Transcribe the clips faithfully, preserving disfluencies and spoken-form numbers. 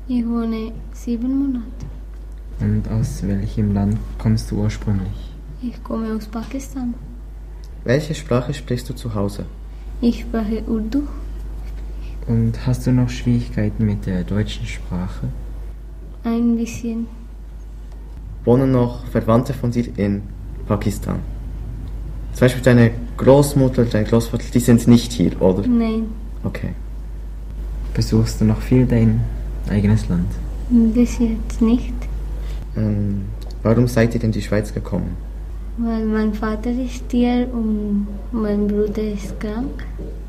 Ich wohne sieben Monate. Und aus welchem Land kommst du ursprünglich? Ich komme aus Pakistan. Welche Sprache sprichst du zu Hause? Ich spreche Urdu. Und hast du noch Schwierigkeiten mit der deutschen Sprache? Ein bisschen. Wohnen noch Verwandte von dir in Pakistan? Zum Beispiel deine Großmutter, dein Großvater, die sind nicht hier, oder? Nein, Okay. Besuchst du noch viel dein eigenes Land? bis jetzt nicht. Ähm, warum seid ihr in die Schweiz gekommen? Weil mein Vater ist hier und mein Bruder ist krank.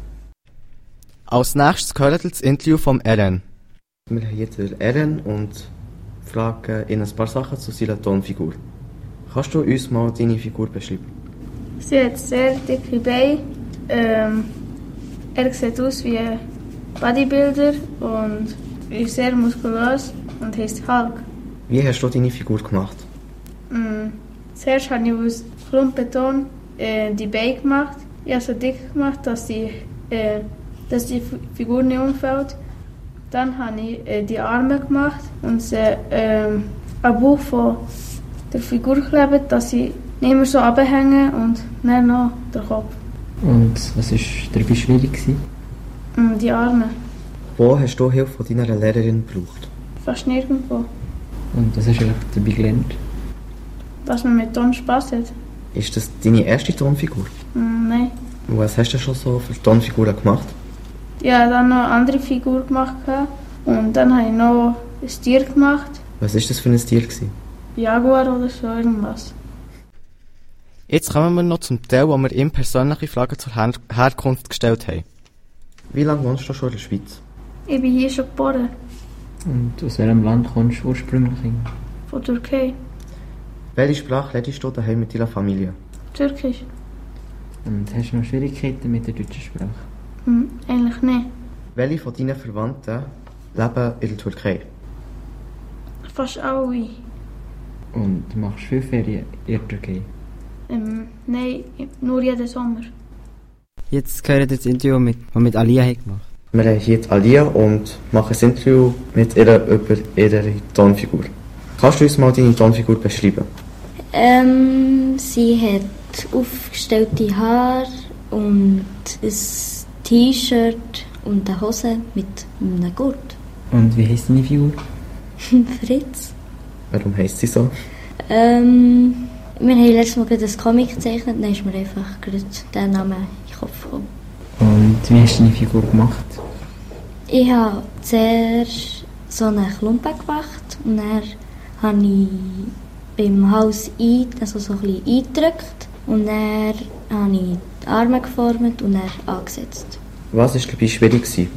Als nächstes gehört das Interview vom Eren. Wir haben hier den Eren und fragen ihn ein paar Sachen zu seiner Tonfigur. Kannst du uns mal deine Figur beschreiben? Sie hat sehr dicke Beine. Ähm, er sieht aus wie ein Bodybuilder und ist sehr muskulös und heißt Hulk. Wie hast du deine Figur gemacht? Mm. Zuerst habe ich aus Klumpenbeton äh, die Beine gemacht. Ich habe so dick gemacht, dass die, äh, dass die F- Figur nicht umfällt. Dann habe ich äh, die Arme gemacht und sie äh, am Bauch von der Figur geklebt, dass sie nicht mehr so runterhängen und dann noch der Kopf. Und was war dabei schwierig gewesen? Mm, die Arme. Wo hast du Hilfe von deiner Lehrerin gebraucht? Fast nirgendwo. Und was hast du eigentlich dabei gelernt? Dass man mit Ton Spass hat. Ist das deine erste Tonfigur? Mm, nein. Und was hast du schon so für Tonfiguren gemacht? Ich habe dann noch eine andere Figur gemacht und dann habe ich noch ein Tier gemacht. Was war das für ein Tier gewesen? Jaguar oder so irgendwas. Jetzt kommen wir noch zum Teil, wo wir ihm persönliche Fragen zur Her- Herkunft gestellt haben. Wie lange wohnst du schon in der Schweiz? Ich bin hier schon geboren, Und aus welchem Land kommst du ursprünglich? von Türkei. Welche Sprache redest du daheim mit deiner Familie? Türkisch? Und hast du noch Schwierigkeiten mit der deutschen Sprache? Hm, eigentlich nicht. Welche von deinen Verwandten leben in der Türkei? Fast alle. Und du machst viele Ferien in der Türkei? Ähm, nein, nur jeden Sommer. Jetzt gehört das Interview, mit, das wir mit Alia haben gemacht. Wir haben hier die Alia und machen ein Interview mit ihr über ihre Tonfigur. Kannst du uns mal deine Tonfigur beschreiben? Ähm, sie hat aufgestellte Haare und ein T-Shirt und eine Hose mit einem Gurt. Und wie heisst deine Figur? Fritz. Warum heisst sie so? Ähm, wir haben letztes Mal gerade ein Comic gezeichnet, dann ist mir einfach gerade der Name in den Kopf gekommen. Und wie hast du deine Figur gemacht? Ich habe zuerst so eine Klumpe gemacht und dann habe ich beim Hals ein, also so ein bisschen eingedrückt und dann habe ich die Arme geformt und dann angesetzt. Was war dabei schwierig gewesen?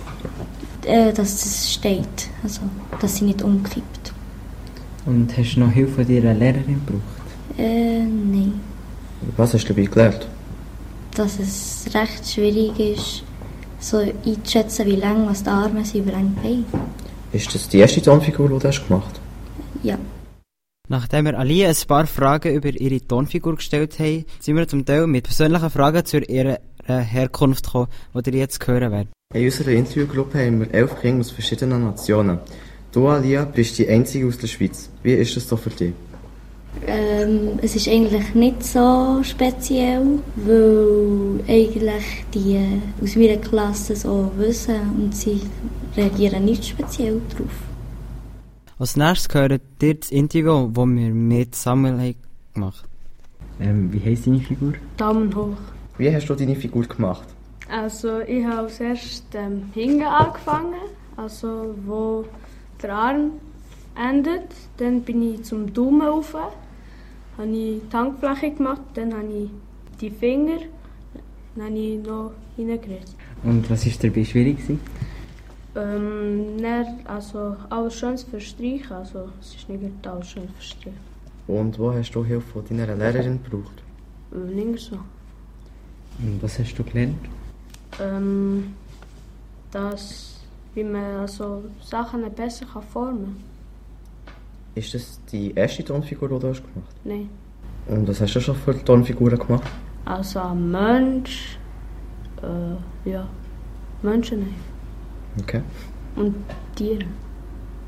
Äh, dass es steht, also dass sie nicht umkippt. Und hast du noch Hilfe von deiner Lehrerin gebraucht? Äh, nein. Was hast du dabei gelernt? Dass es recht schwierig ist, so einzuschätzen, wie lang was die Arme sind, wie lang die Beine. Ist das die erste Tonfigur, die du hast gemacht hast? Ja. Nachdem wir Alia ein paar Fragen über ihre Tonfigur gestellt haben, sind wir zum Teil mit persönlichen Fragen zu ihrer Herkunft gekommen, die ihr jetzt hören werdet. In unserer Interviewgruppe haben wir elf Kinder aus verschiedenen Nationen. Du, Alia, bist die einzige aus der Schweiz. Wie ist das so für dich? Ähm, es ist eigentlich nicht so speziell, weil eigentlich die aus meiner Klasse so wissen und sie reagieren nicht speziell darauf. Als nächstes gehört ihr das Interview, das wir mit Samuel haben gemacht haben. Ähm, wie heisst deine Figur? Daumen hoch. Wie hast du deine Figur gemacht? Also ich habe zuerst ähm, hinten angefangen, also wo der Arm endet. Dann bin ich zum Daumen rauf, habe ich die Handfläche gemacht, dann habe ich die Finger, dann habe ich noch hineingeritzt. Und was war dabei schwierig gewesen? Ähm, dann, also alles schön verstreichen, also es ist nicht alles schön verstreichen. Und wo hast du Hilfe von deiner Lehrerin gebraucht? Äh, nicht so. Und was hast du gelernt? Ähm, dass, wie man also Sachen besser kann formen kann. Ist das die erste Tonfigur, die du hast gemacht Nein. hast? Und was hast du schon für Tonfiguren gemacht? Also ein Mensch, äh, ja, Menschen einfach. Okay. Und Tiere.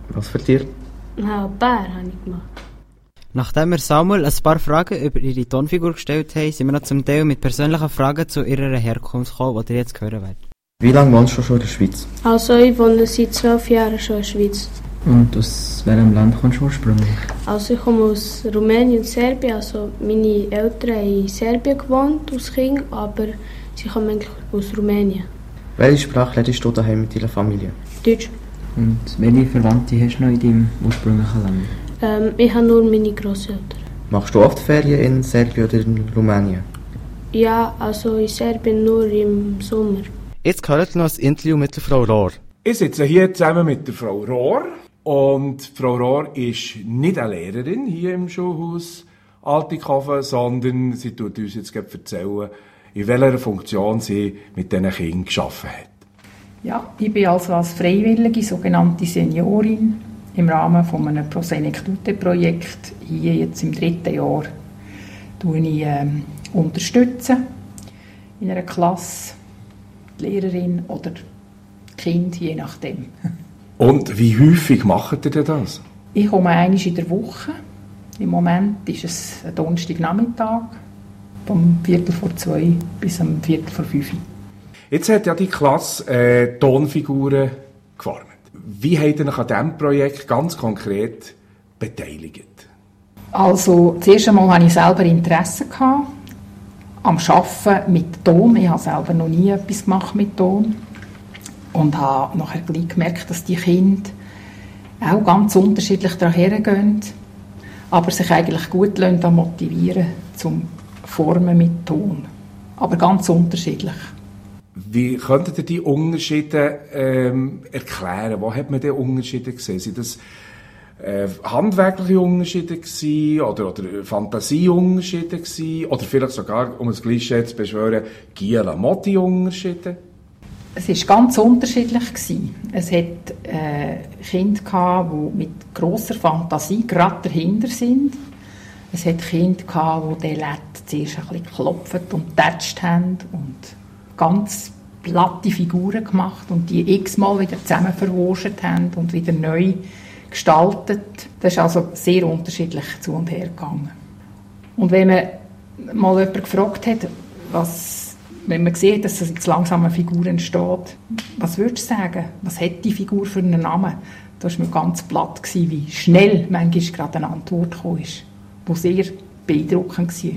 Was für Tier? Ja, Bär habe ich gemacht. Nachdem wir Samuel ein paar Fragen über ihre Tonfigur gestellt haben, sind wir noch zum Teil mit persönlichen Fragen zu ihrer Herkunft gekommen, die ihr jetzt hören werdet. Wie lange wohnst du schon in der Schweiz? Also ich wohne seit zwölf Jahren schon in der Schweiz. Und aus welchem Land kommst du ursprünglich? Also ich komme aus Rumänien und Serbien. Also meine Eltern haben in Serbien gewohnt als Kind, aber sie kommen eigentlich aus Rumänien. Welche Sprache redest du daheim mit deiner Familie? Deutsch. Und welche Verwandte hast du noch in deinem ursprünglichen Land? Ähm, ich habe nur meine Grosseltern. Machst du oft Ferien in Serbien oder in Rumänien? Ja, also in Serbien nur im Sommer. Jetzt hört ihr noch ein Interview mit der Frau Rohr. Ich sitze hier zusammen mit der Frau Rohr. Und Frau Rohr ist nicht eine Lehrerin hier im Schulhaus Altikofen, sondern sie tut uns jetzt gerade erzählen, in welcher Funktion sie mit diesen Kindern gearbeitet hat. Ja, ich bin also als freiwillige sogenannte Seniorin im Rahmen von einem Pro Senectute-Projekt hier jetzt im dritten Jahr tue ich, ähm, unterstützen in einer Klasse, die Lehrerin oder Kind, je nachdem. Und wie häufig macht ihr denn das? Ich komme einmal in der Woche. Im Moment ist es ein Donnerstagnachmittag, vom Viertel vor zwei bis am Viertel vor fünf. Jetzt hat ja die Klasse äh, Tonfiguren geformt. Wie habt ihr euch an diesem Projekt ganz konkret beteiligt? Also, zuerst einmal hatte ich selber Interesse gehabt, am Arbeiten mit Ton. Ich habe selber noch nie etwas gemacht mit Ton. Und habe nachher gleich gemerkt, dass die Kinder auch ganz unterschiedlich daran hergehen, aber sich eigentlich gut motivieren lassen zum Formen mit Ton. Aber ganz unterschiedlich. Wie könntet ihr die Unterschiede ähm, erklären? Wo hat man diese Unterschiede gesehen? Sind das äh, handwerkliche Unterschiede gewesen, oder, oder Fantasieunterschiede gewesen, oder vielleicht sogar, um ein Klischee zu beschwören, Giela-Motti-Unterschiede? Es war ganz unterschiedlich. Es hat äh, Kinder gehabt, die mit grosser Fantasie gerade dahinter sind. Es hat Kinder gehabt, die den L E D zuerst ein bisschen geklopft und getatscht haben und ganz platte Figuren gemacht und die x-mal wieder zusammen verwurscht haben und wieder neu gestaltet. Das ist also sehr unterschiedlich zu und her gegangen. Und wenn man mal jemanden gefragt hat, was wenn man sieht, dass jetzt langsam eine Figur entsteht, was würdest du sagen? Was hat die Figur für einen Namen? Da war mir ganz platt, wie schnell manchmal gerade eine Antwort kam, die sehr beeindruckend war.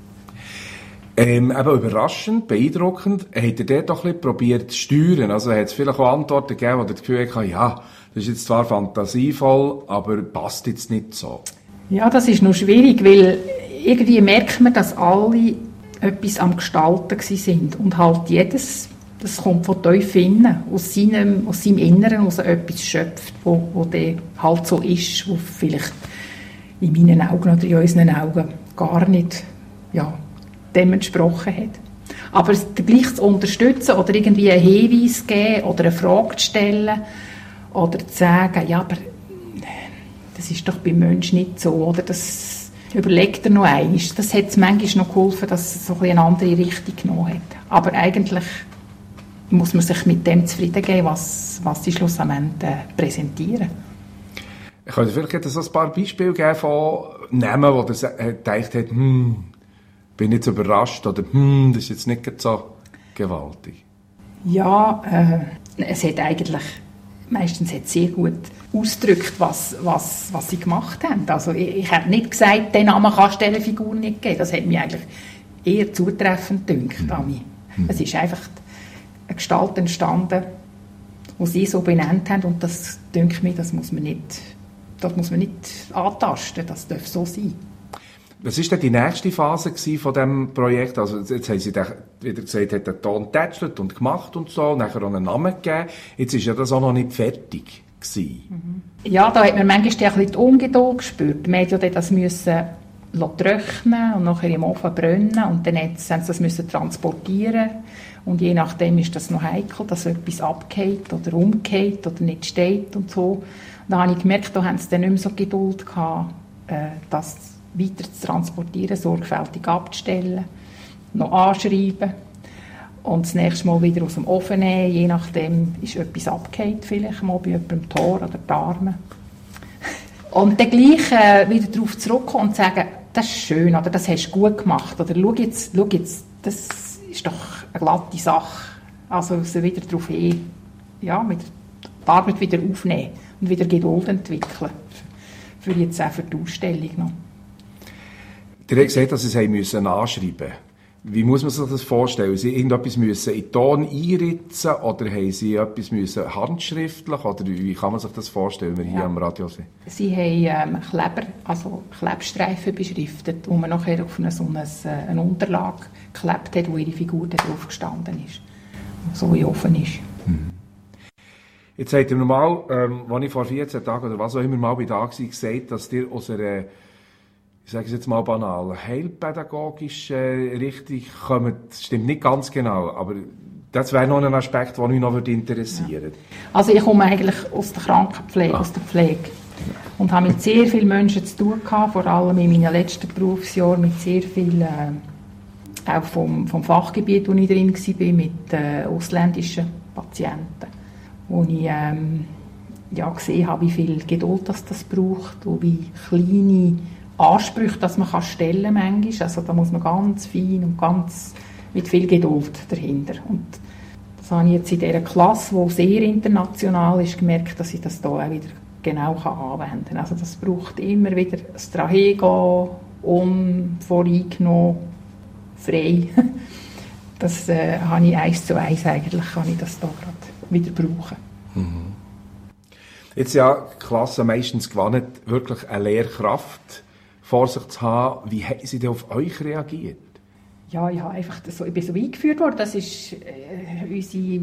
Ähm, eben überraschend, beeindruckend. Habt ihr dort doch ein bisschen probiert zu steuern? Also hat es vielleicht auch Antworten gegeben, wo ihr das Gefühl hatte, ja, das ist jetzt zwar fantasievoll, aber passt jetzt nicht so? Ja, das ist noch schwierig, weil irgendwie merkt man, dass alle etwas am Gestalten sind und halt jedes, das kommt von tief innen, aus seinem, aus seinem Inneren, aus etwas schöpft, wo, wo der halt so ist, wo vielleicht in meinen Augen oder in unseren Augen gar nicht, ja, dem entsprochen hat. Aber gleich zu unterstützen oder irgendwie einen Hinweis zu geben oder eine Frage zu stellen oder zu sagen, ja, aber das ist doch beim Menschen nicht so, oder das überlegt er noch einmal. Das hat es manchmal noch geholfen, dass es so eine andere Richtung genommen hat. Aber eigentlich muss man sich mit dem zufrieden geben, was, was sie schlussendlich äh, präsentieren. Ich könnte vielleicht so ein paar Beispiele geben von Namen, wo der gedacht hat, hm, bin jetzt überrascht oder hm, das ist jetzt nicht so gewaltig. Ja, äh, es hat eigentlich meistens hat sehr gut ausgedrückt, was, was, was sie gemacht haben. Also ich, ich habe nicht gesagt, den Namen kannst du dieser Figur nicht geben. Das hat mich eigentlich eher zutreffend gedünkt. Mhm. Es ist einfach eine Gestalt entstanden, die sie so benannt haben und das dünkt mir, das muss man nicht, das muss man nicht antasten, das darf so sein. Was war denn die nächste Phase von diesem Projekt? Also jetzt haben Sie wieder gesagt, hat den Ton getätschelt und gemacht und so, nachher auch einen Namen gegeben. Jetzt ist ja das auch noch nicht fertig gewesen. Ja, da hat man manchmal ein bisschen die Ungeduld gespürt. Man musste ja das müssen trocknen und nachher im Ofen brennen und dann haben sie das müssen transportieren. Und je nachdem ist das noch heikel, dass etwas abgeht oder umgeht oder nicht steht und so. Und da habe ich gemerkt, da haben sie dann nicht mehr so Geduld gehabt, das weiter zu transportieren, sorgfältig abzustellen, noch anschreiben und das nächste Mal wieder aus dem Ofen nehmen. Je nachdem ist etwas abgefallen, vielleicht mal bei jemandem Tor oder die Arme. Und dann gleich äh, wieder darauf zurückkommen und sagen, das ist schön, oder das hast du gut gemacht, oder schau jetzt, schau jetzt, das ist doch eine glatte Sache. Also sie wieder darauf hin, ja, mit die Arbeit wieder aufnehmen und wieder Geduld entwickeln. Für jetzt auch für die Ausstellung noch. Ihr habt gesagt, dass Sie es müssen anschreiben mussten. Wie muss man sich das vorstellen? Sie irgendetwas müssen in den Ton einritzen oder haben Sie etwas müssen handschriftlich? Oder wie kann man sich das vorstellen, wenn wir ja. hier am Radio sind? Sie haben ähm, Kleber, also Klebstreifen beschriftet, wo man nachher auf eine, so eine, eine Unterlage geklebt hat, wo Ihre Figur drauf gestanden ist. So wie offen ist. Hm. Jetzt habt ihr mal, ähm, als ich vor vierzehn Tagen oder was auch immer mal bei da war, gesagt, dass ihr aus einer, ich sage es jetzt mal banal, heilpädagogische Richtung kommt. Das stimmt nicht ganz genau, aber das wäre noch ein Aspekt, der mich noch interessieren würde. Ja. Also ich komme eigentlich aus der Krankenpflege, ah. aus der Pflege. Und habe mit sehr vielen Menschen zu tun gehabt, vor allem in meinen letzten Berufsjahren, mit sehr vielen, äh, auch vom, vom Fachgebiet, wo ich drin war, mit äh, ausländischen Patienten. Wo ich ähm, ja, gesehen habe, wie viel Geduld das, das braucht und wie kleine Ansprüche, dass man kann stellen manchmal. Also da muss man ganz fein und ganz mit viel Geduld dahinter. Und das habe ich jetzt in dieser Klasse, die sehr international ist, gemerkt, dass ich das hier auch wieder genau anwenden kann. Also das braucht immer wieder das Drahegehen, unvoreingenommen, frei. Das äh, habe ich eins zu eins eigentlich, kann ich das hier gerade wieder brauchen. Mhm. Jetzt ja die Klasse meistens gewonnen, wirklich eine Lehrkraft vor sich zu haben. Wie haben sie denn auf euch reagiert? Ja, ich, habe einfach so, ich bin so eingeführt worden. Das ist äh, unsere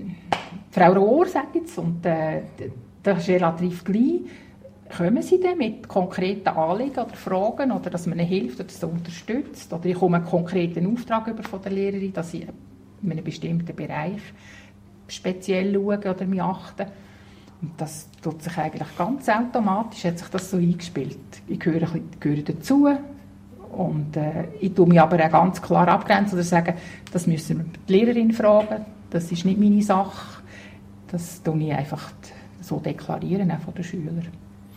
Frau Rohr, sage ich jetzt. Und äh, das ist relativ gleich. Kommen sie dann mit konkreten Anliegen oder Fragen, oder dass man ihnen hilft oder sie unterstützt? Oder ich komme einen konkreten Auftrag über von der Lehrerin, dass ich in einem bestimmten Bereich speziell schaue oder mich achte. Und das tut sich eigentlich ganz automatisch, hat sich das so eingespielt. Ich gehöre, gehöre dazu und äh, ich tue mich aber auch ganz klar abgrenzen oder sagen, das müssen wir die Lehrerin fragen, das ist nicht meine Sache. Das tue ich einfach so deklarieren, auch von den Schülern.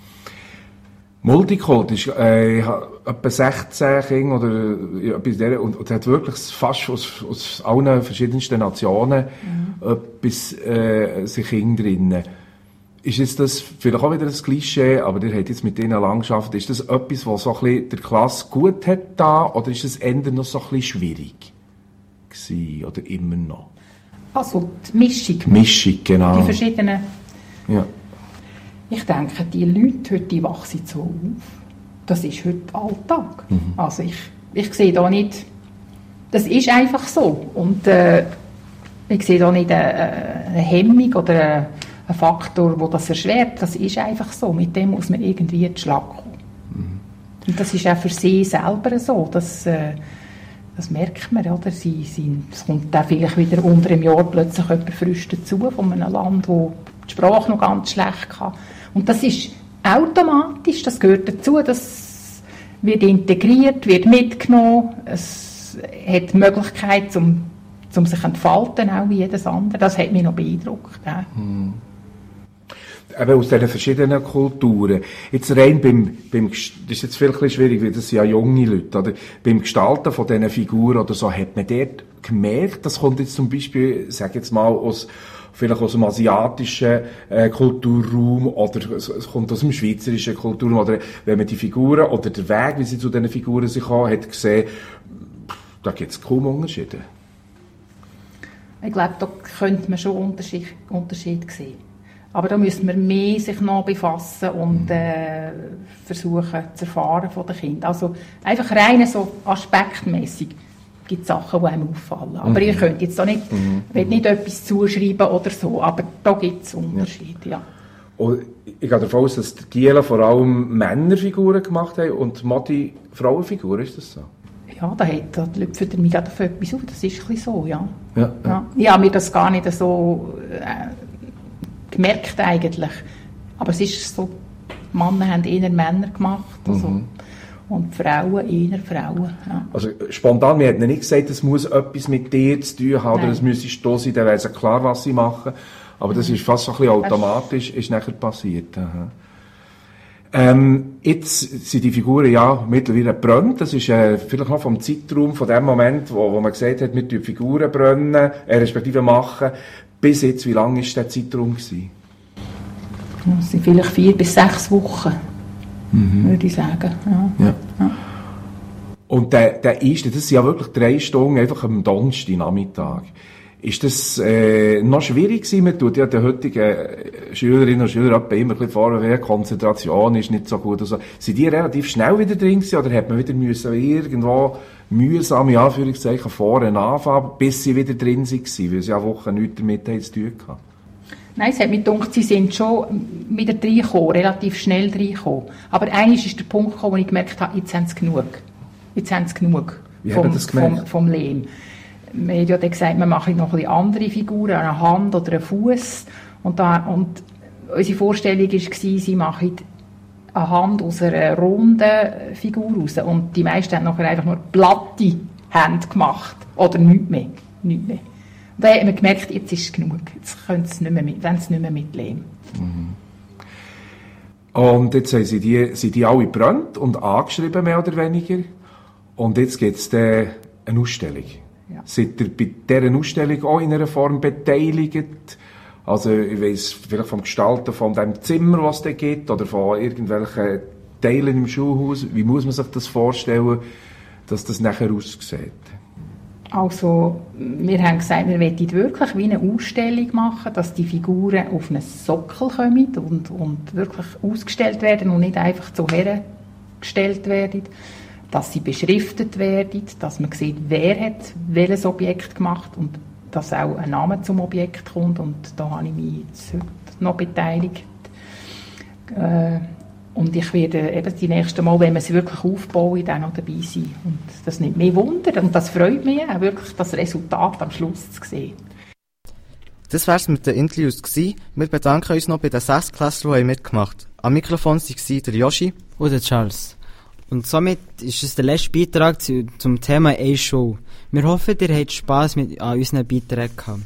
Multicult ist äh, etwa sechzehn Kinder oder ja, etwas der, und, und hat wirklich fast aus, aus allen verschiedensten Nationen mhm. etwas äh, sich Kinder drin. Ist jetzt das vielleicht auch wieder ein Klischee, aber ihr habt jetzt mit denen lang gearbeitet. Ist das etwas, was so ein bisschen der Klasse gut hat da, oder ist es eher noch so ein bisschen schwierig gewesen, oder immer noch? Also die Mischung. Mischung, genau. Die verschiedenen. Ja. Ich denke, die Leute heute, die wachsen so auf. Das ist heute Alltag. Mhm. Also ich, ich sehe da nicht, das ist einfach so. Und äh, ich sehe da nicht eine, eine Hemmung oder eine, ein Faktor, der das erschwert. Das ist einfach so. Mit dem muss man irgendwie in den Schlag kommen. Mhm. Und das ist auch für sie selber so. Das, äh, das merkt man. Oder? Sie, sie, es kommt auch vielleicht wieder unter einem Jahr plötzlich jemand frisch dazu von einem Land, wo die Sprache noch ganz schlecht kann. Und das ist automatisch, das gehört dazu, das wird integriert, wird mitgenommen, es hat die Möglichkeit, zum, zum sich entfalten, auch wie jedes andere. Das hat mich noch beeindruckt. Ja. Hm. Eben aus diesen verschiedenen Kulturen. Jetzt rein beim, beim, das ist jetzt viel schwierig, weil das sind ja junge Leute, oder? Beim Gestalten von diesen Figuren oder so, hat man dort gemerkt, das kommt jetzt zum Beispiel, sag jetzt mal, aus vielleicht aus dem asiatischen äh, Kulturraum oder es, es kommt aus dem schweizerischen Kulturraum, oder wenn man die Figuren oder der Weg, wie sie zu diesen Figuren sich haben, hat gesehen, da gibt es kaum Unterschiede. Ich glaube, da könnte man schon Unterschied, Unterschied sehen. Aber da müssen wir mehr sich noch befassen und äh, versuchen zu erfahren von den Kindern. Also einfach rein so aspektmäßig. Es gibt Sachen, die einem auffallen. Aber mhm. ihr könnt jetzt da nicht, mhm. nicht etwas zuschreiben oder so, aber da gibt es Unterschiede, ja. ja. Und ich gehe davon aus, dass die Giela vor allem Männerfiguren gemacht haben und Matti Frauenfiguren, ist das so? Ja, da hat da lüpft er mich gerade auf etwas auf, das ist ein bisschen so, ja. ja, ja. ja. Ich habe mir das gar nicht so äh, gemerkt eigentlich. Aber es ist so, die Männer haben eher Männer gemacht, also. Mhm. Und Frauen, eher Frauen. Ja. Also spontan, wir hätten nicht gesagt, es muss etwas mit dir zu tun haben, oder es müsste da sein, dann wäre es klar, was sie machen. Aber das ist fast so ein bisschen automatisch, ist nachher passiert. Ähm, jetzt sind die Figuren ja mittlerweile gebrannt. Das ist äh, vielleicht noch vom Zeitraum, von dem Moment, wo, wo man gesagt hat, wir tun Figuren brennen, äh, respektive machen. Bis jetzt, wie lang war der Zeitraum gewesen? Das sind vielleicht vier bis sechs Wochen, mhm. würde ich sagen. Ja. Ja. Ja. Und der, der erste, das sind ja wirklich drei Stunden einfach am Donnerstagnachmittag. Ist das äh, noch schwierig gewesen? Man tut ja den heutigen Schülerinnen und Schülern immer ein bisschen vorwerfen, Konzentration ist nicht so gut. Also, sind die relativ schnell wieder drin gewesen, oder hat man wieder müssen irgendwo mühsam, in Anführungszeichen, vorne anfangen, bis sie wieder drin waren, weil sie ja Wochen nichts damit zu tun hatten? Nein, es hat mich gedacht, sie sind schon wieder reingekommen, relativ schnell reingekommen. Aber eines ist der Punkt gekommen, wo ich gemerkt habe, jetzt haben sie genug. Jetzt haben sie genug Wie vom, haben das gemerkt? vom, vom Lehm. Wir haben ja dann gesagt, wir machen noch ein bisschen andere Figuren, eine Hand oder einen Fuß. Und, da, und unsere Vorstellung war, sie machen eine Hand aus einer runden Figur raus. Und die meisten haben nachher einfach nur platte Hände gemacht. Oder nichts mehr. Nichts mehr. Und dann haben wir gemerkt, jetzt ist es genug. Jetzt können sie nicht mehr mit, wollen sie nicht mehr mit Lehm. Mhm. Und jetzt sind die, sind die alle gebrannt und angeschrieben, mehr oder weniger. Und jetzt gibt es eine Ausstellung. Ja. Seid ihr bei dieser Ausstellung auch in einer Form beteiligt? Also, ich weiss, vielleicht vom Gestalten von dem Zimmer, was es da gibt, oder von irgendwelchen Teilen im Schulhaus. Wie muss man sich das vorstellen, dass das nachher aussieht? Also, wir haben gesagt, wir wollen wirklich wie eine Ausstellung machen, dass die Figuren auf einen Sockel kommen und, und wirklich ausgestellt werden und nicht einfach so hergestellt werden. Dass sie beschriftet werden, dass man sieht, wer hat welches Objekt gemacht und dass auch ein Name zum Objekt kommt. Und da habe ich mich jetzt heute noch beteiligt. Äh, und ich werde eben die nächsten Mal, wenn wir sie wirklich aufbauen, dann noch dabei sein. Und das nimmt mich Wunder und das freut mich auch wirklich, das Resultat am Schluss zu sehen. Das wär's mit den Interviews gewesen. Wir bedanken uns noch bei den Sechstklässlern, die mitgemacht haben. Am Mikrofon waren der Joshi und der Charles. Und somit ist es der letzte Beitrag zu, zum Thema A-Show. Wir hoffen, ihr habt Spass mit an unseren Beiträgen gehabt.